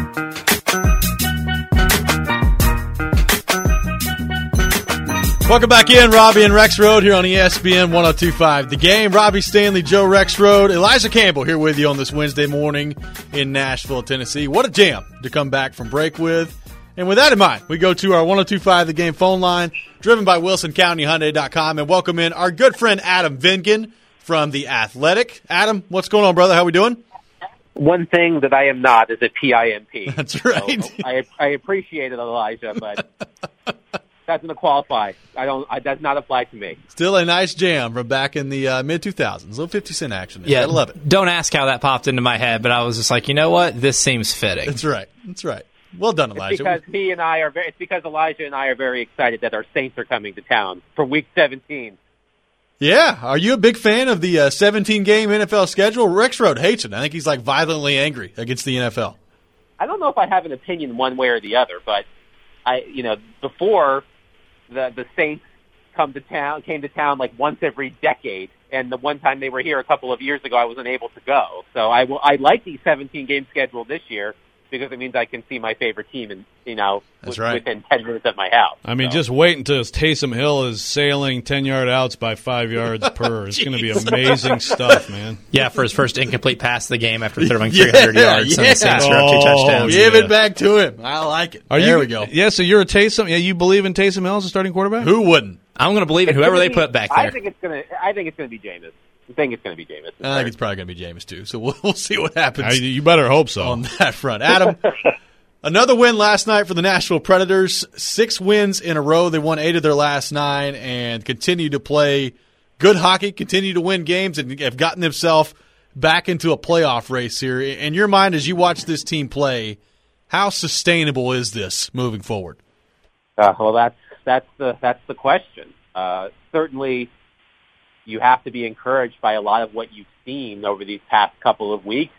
Welcome back in, Robbie and Rex Road here on ESPN 102.5. The Game, Robbie Stanley, Joe Rex Road, Elijah Campbell here with you on this Wednesday morning in Nashville, Tennessee. What a jam to come back from break with. And with that in mind, we go to our 102.5 The Game phone line, driven by WilsonCountyHyundai.com, and welcome in our good friend Adam Vingan from The Athletic. Adam, what's going on, brother? How we doing? One thing that I am not is a PIMP. That's right. So I appreciate it, Elijah, but that's going to qualify. That does not apply to me. Still a nice jam from back in the mid-2000s. A little 50-cent action there. Yeah, I love it. Don't ask how that popped into my head, but I was just like, you know what? This seems fitting. That's right. That's right. Well done, Elijah. It's because Elijah and I are very excited that our Saints are coming to town for Week 17. Yeah. Are you a big fan of the 17-game NFL schedule? Rex Road hates it. I think he's like violently angry against the NFL. I don't know if I have an opinion one way or the other, but before the Saints came to town like once every decade, and the one time they were here a couple of years ago, I wasn't able to go. So I like the 17-game schedule this year, because it means I can see my favorite team within 10 minutes of my house. I mean, just wait until Taysom Hill is sailing 10-yard outs by 5 yards per. It's going to be amazing stuff, man. Yeah, for his first incomplete pass of the game after throwing 300 yards. And the Saints are up 2 touchdowns. Give it back to him. I like it. There we go. Yeah, so you're a Taysom. Yeah, you believe in Taysom Hill as a starting quarterback? Who wouldn't? I'm going to believe in whoever they put back there. I think it's going to be Jameis. I think it's probably going to be Jameis, too. So we'll see what happens. You better hope so. On that front. Adam, another win last night for the Nashville Predators. 6 wins in a row. They won 8 of their last 9 and continue to play good hockey, continue to win games, and have gotten themselves back into a playoff race here. In your mind, as you watch this team play, how sustainable is this moving forward? Well, that's the question. Certainly, you have to be encouraged by a lot of what you've seen over these past couple of weeks.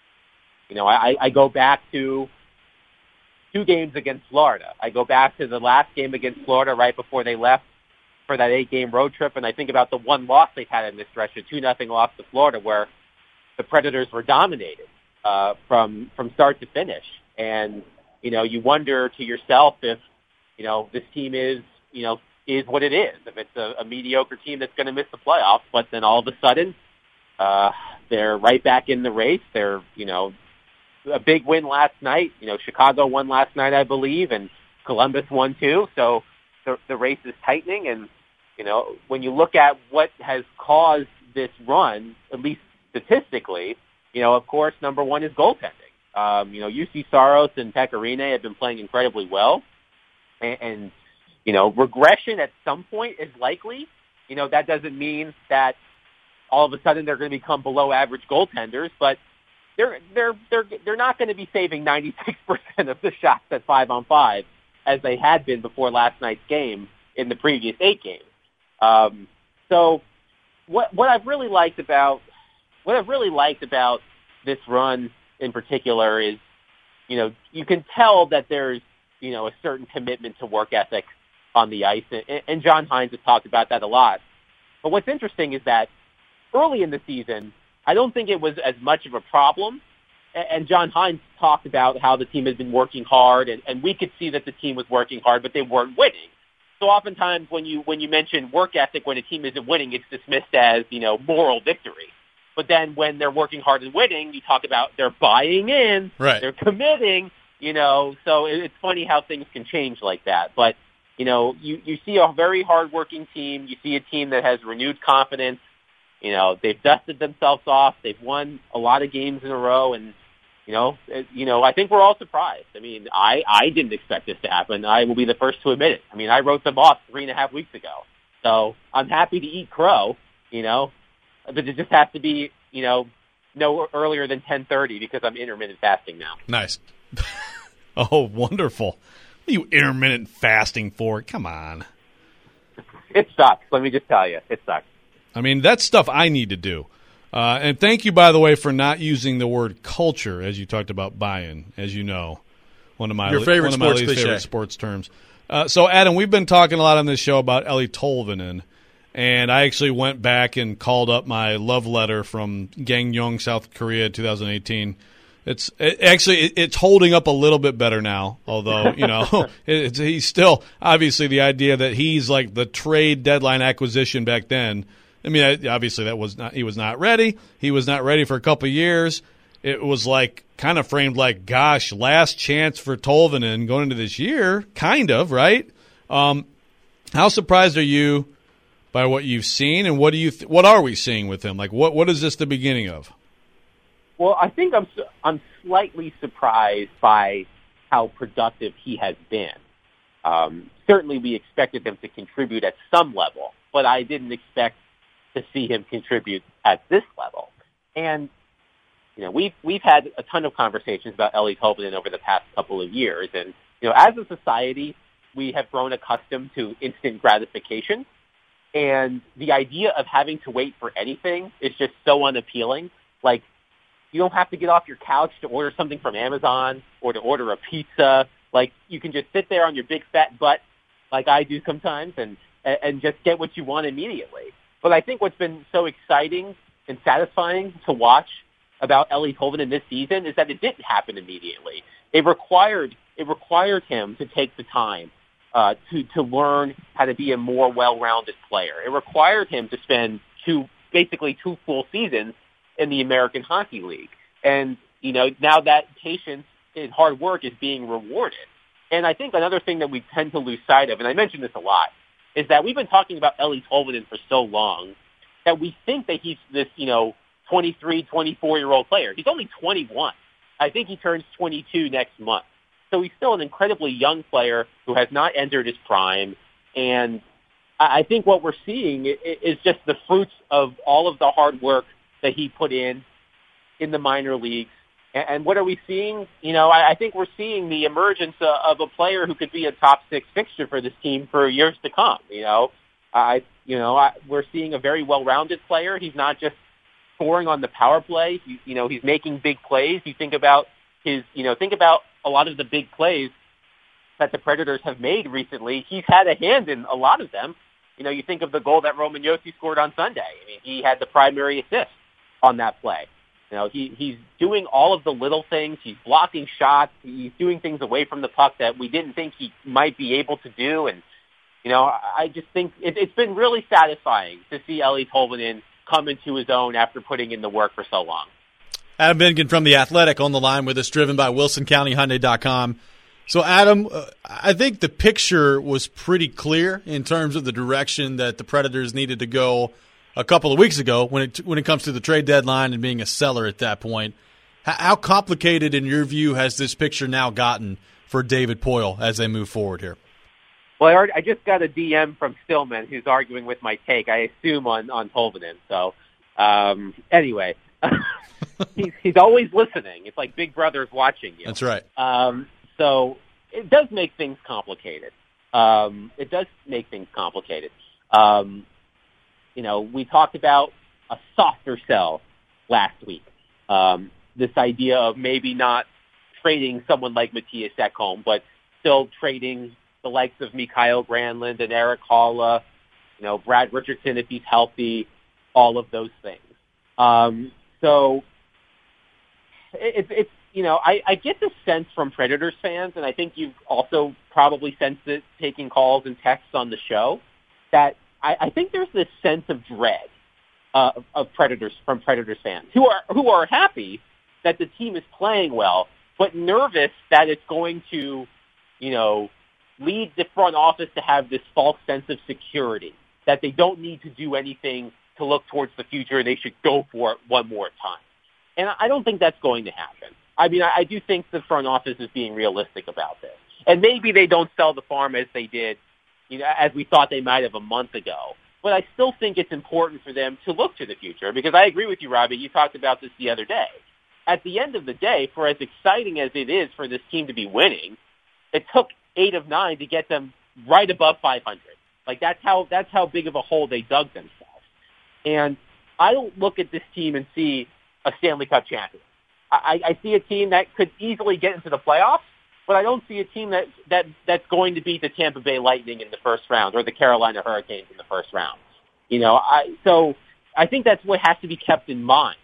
I go back to 2 games against Florida. I go back to the last game against Florida right before they left for that 8-game road trip, and I think about the one loss they've had in this stretch, a 2-0 loss to Florida, where the Predators were dominated from start to finish. And, you wonder to yourself if, this team is what it is. If it's a mediocre team that's going to miss the playoffs, but then all of a sudden they're right back in the race. They're, a big win last night. Chicago won last night, I believe, and Columbus won too. So the race is tightening. And, when you look at what has caused this run, at least statistically, of course, number one is goaltending. UC Saros and Pekka Rinne have been playing incredibly well. And regression at some point is likely. That doesn't mean that all of a sudden they're going to become below average goaltenders, but they're not going to be saving 96% of the shots at 5-on-5 as they had been before last night's game in the previous 8 games. So what I've really liked about this run in particular is, you can tell that there's a certain commitment to work ethic on the ice, and John Hines has talked about that a lot. But what's interesting is that early in the season, I don't think it was as much of a problem, and John Hines talked about how the team has been working hard, and we could see that the team was working hard, but they weren't winning. So oftentimes when you mention work ethic when a team isn't winning, it's dismissed as, moral victory. But then when they're working hard and winning, you talk about they're buying in, right. They're committing, so it's funny how things can change like that. But, you see a very hard-working team. You see a team that has renewed confidence. They've dusted themselves off. They've won a lot of games in a row. And, I think we're all surprised. I mean, I didn't expect this to happen. I will be the first to admit it. I mean, I wrote them off 3.5 weeks ago. So I'm happy to eat crow, but it just has to be, no earlier than 10:30 because I'm intermittent fasting now. Nice. Oh, wonderful. What are you intermittent fasting for? Come on. It sucks. Let me just tell you. It sucks. I mean, that's stuff I need to do. And thank you, by the way, for not using the word culture as you talked about buy-in, as you know. One of my least favorite sports terms. So, Adam, we've been talking a lot on this show about Eeli Tolvanen, and I actually went back and called up my love letter from Gangneung, South Korea, 2018, It's holding up a little bit better now, although, he's still, obviously, the idea that he's like the trade deadline acquisition back then. I mean, obviously he was not ready. He was not ready for a couple of years. It was like kind of framed like, gosh, last chance for Tolvanen going into this year, kind of, right? How surprised are you by what you've seen, and what are we seeing with him? Like, what is this the beginning of? Well, I think I'm slightly surprised by how productive he has been. Certainly, we expected him to contribute at some level, but I didn't expect to see him contribute at this level. And we've had a ton of conversations about Eeli Tolvanen over the past couple of years, and as a society, we have grown accustomed to instant gratification, and the idea of having to wait for anything is just so unappealing. Like, you don't have to get off your couch to order something from Amazon or to order a pizza. Like, you can just sit there on your big fat butt, like I do sometimes, and just get what you want immediately. But I think what's been so exciting and satisfying to watch about Eeli Tolvanen this season is that it didn't happen immediately. It required him to take the time to learn how to be a more well-rounded player. It required him to spend basically two full seasons in the American Hockey League. And, now that patience and hard work is being rewarded. And I think another thing that we tend to lose sight of, and I mention this a lot, is that we've been talking about Eeli Tolvanen for so long that we think that he's this, 23, 24-year-old player. He's only 21. I think he turns 22 next month. So he's still an incredibly young player who has not entered his prime. And I think what we're seeing is just the fruits of all of the hard work that he put in the minor leagues. And what are we seeing? I think we're seeing the emergence of a player who could be a top six fixture for this team for years to come. We're seeing a very well-rounded player. He's not just scoring on the power play. He's making big plays. You think about a lot of the big plays that the Predators have made recently. He's had a hand in a lot of them. You think of the goal that Roman Josi scored on Sunday. I mean, he had the primary assist on that play. He's doing all of the little things. He's blocking shots. He's doing things away from the puck that we didn't think he might be able to do. And, I just think it's been really satisfying to see Eeli Tolvanen come into his own after putting in the work for so long. Adam Vingan from The Athletic on the line with us, driven by WilsonCountyHyundai.com. So, Adam, I think the picture was pretty clear in terms of the direction that the Predators needed to go a couple of weeks ago when it comes to the trade deadline and being a seller at that point. How complicated, in your view, has this picture now gotten for David Poile as they move forward here? Well, I just got a DM from Stillman who's arguing with my take, I assume, on Tolvanen. So, anyway, he's always listening. It's like Big Brother's watching you. That's right. So it does make things complicated. We talked about a softer sell last week. This idea of maybe not trading someone like Mattias Ekholm, but still trading the likes of Mikael Granlund and Erik Haula, Brad Richardson if he's healthy, all of those things. So it's I get the sense from Predators fans, and I think you've also probably sensed it taking calls and texts on the show, that I think there's this sense of dread of Predators fans who are happy that the team is playing well, but nervous that it's going to, lead the front office to have this false sense of security, that they don't need to do anything to look towards the future. They should go for it one more time. And I don't think that's going to happen. I mean, I do think the front office is being realistic about this. And maybe they don't sell the farm as they did, as we thought they might have a month ago. But I still think it's important for them to look to the future, because I agree with you, Robbie. You talked about this the other day. At the end of the day, for as exciting as it is for this team to be winning, it took 8 of 9 to get them right above 500. Like, that's how big of a hole they dug themselves. And I don't look at this team and see a Stanley Cup champion. I see a team that could easily get into the playoffs, but I don't see a team that's going to beat the Tampa Bay Lightning in the first round or the Carolina Hurricanes in the first round. So I think that's what has to be kept in mind.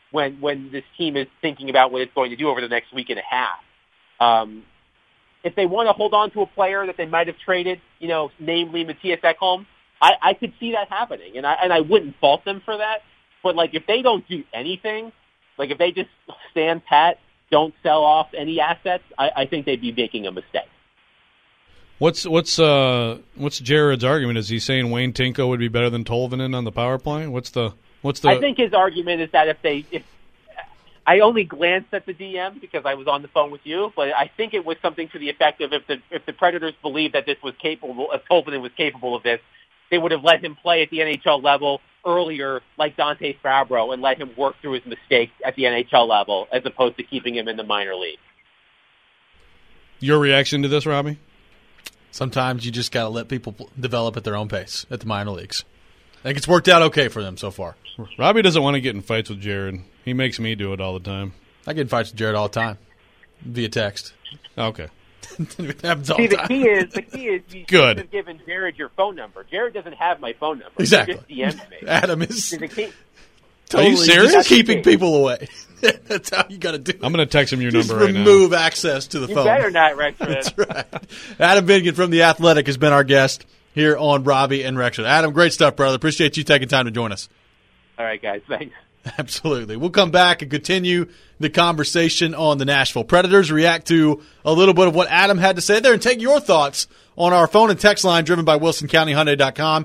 when this team is thinking about what it's going to do over the next week and a half. If they want to hold on to a player that they might have traded, namely Matthias Ekholm, I could see that happening, and I wouldn't fault them for that. But like, if they don't do anything, like if they just stand pat, don't sell off any assets, I think they'd be making a mistake. What's Jared's argument? Is he saying Wayne Tinko would be better than Tolvanen on the power play? What's the? I think his argument is that if I only glanced at the DM because I was on the phone with you, but I think it was something to the effect of if the Predators believed that Tolvanen was capable of this, they would have let him play at the NHL level earlier, like Dante Fabro, and let him work through his mistakes at the NHL level, as opposed to keeping him in the minor league. Your reaction to this, Robbie? Sometimes you just got to let people develop at their own pace at the minor leagues. I think it's worked out okay for them so far. Robbie doesn't want to get in fights with Jared. He makes me do it all the time. I get in fights with Jared all the time via text. Okay. The key is you should have given Jared your phone number. Jared doesn't have my phone number. Exactly. He just DM'd me. Adam is totally, are you serious? Just keeping people away. That's how you got to do it. I'm going to text him your number right now. Remove access to the phone. You better not, Rexford. That's right. Adam Vingan from The Athletic has been our guest here on Robbie and Rexford. Adam, great stuff, brother. Appreciate you taking time to join us. All right, guys. Thanks. Absolutely. We'll come back and continue the conversation on the Nashville Predators, react to a little bit of what Adam had to say there, and take your thoughts on our phone and text line driven by WilsonCountyHyundai.com,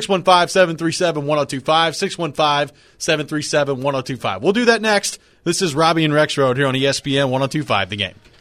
615-737-1025, 615-737-1025. We'll do that next. This is Robbie and Rex Road here on ESPN 102.5 The Game.